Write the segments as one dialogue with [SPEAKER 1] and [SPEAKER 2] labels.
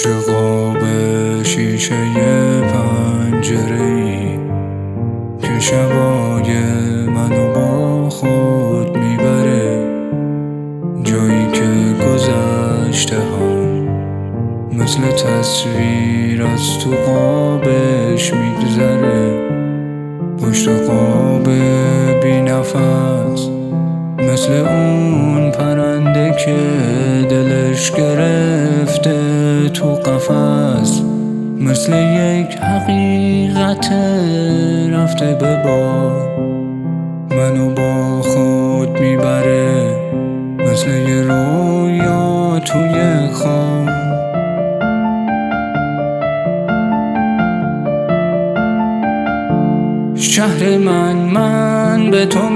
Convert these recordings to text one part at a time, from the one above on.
[SPEAKER 1] پشت قاب شیشه پنجره‌ای که شبای منو با خود میبره، جایی که گذشته ها مثل تصویر از تو قابش میگذره. پشت قاب بی نفس مثل اون پرنده که دلش گرفته تو قفس، مثل یک حقیقت رفته به باد منو با خود میبره، مثل یه رویا توی خواب. شهر من به تو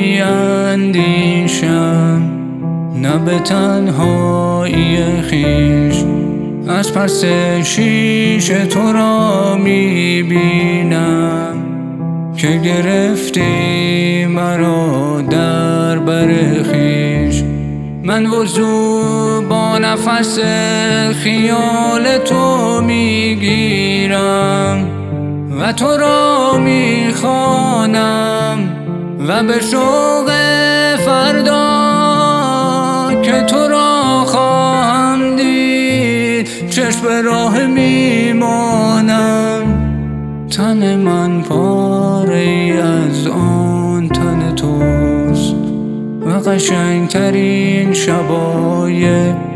[SPEAKER 1] میاندیشم، نه به تنهایی خویش. از پس شیشه تو را میبینم که گرفتی مرا در بر خویش. من وضو با نفس خیال تو میگیرم و تو را میخوانم و به شوق فردا که تو را خواهم دید چشم به راه میمانم. تن من پاره ای از آن تن توست و قشنگترین شبای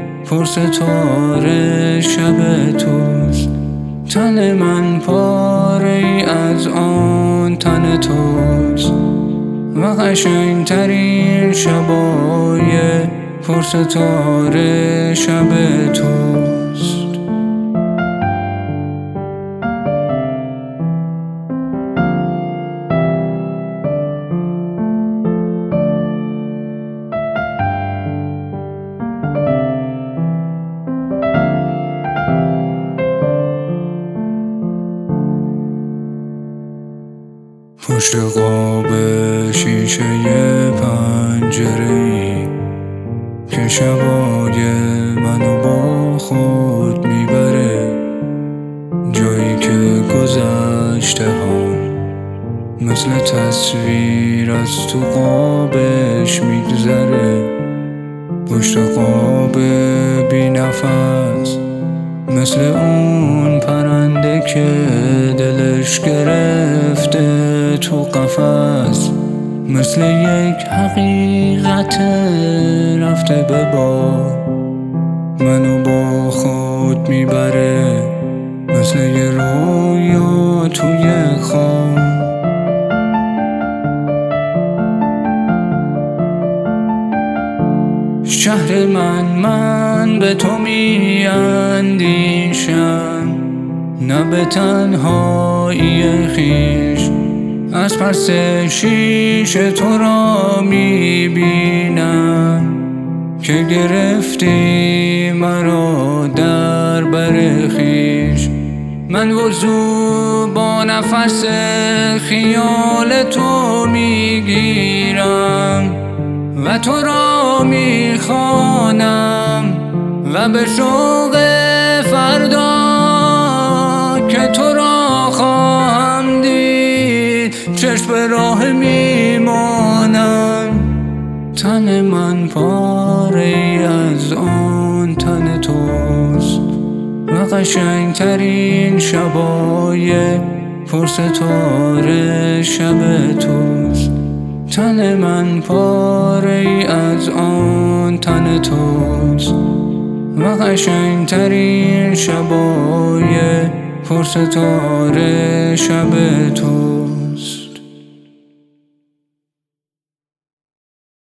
[SPEAKER 1] پرستاره شب توست. تن من پاره ای از آن تن توست و قشنگترین شبای پرستاره شب توست. پشت قاب شیشه پنجره‌ای که شبای منو با خود میبره، جایی که گذشته ها مثل تصویر از تو قابش میگذره. پشت قاب بی نفس مثل اون پرنده که دلش گرفته تو قفس، مثل یک حقیقت رفته به باد منو با خود میبره، مثل یه رویا توی خواب. شهر من به تو میاندیشم، نه به تنهایی خویش. از پس شیشه تو را میبینم که گرفتی مرا در بر خویش. من وضو با نفس خیال تو میگیرم و تو را میخوانم و به شوق فردا که تو را خواهم دید چشم به راه میمانم. تن من پاره ای از آن تن توست و قشنگترین شبای پرستاره شب توست. تن من پاره ای از آن تن توست و قشنگترین شبای پرستاره شب توست.